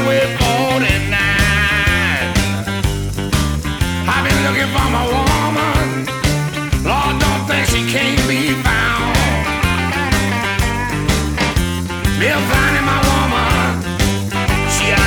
Highway 49. I've been looking for my woman.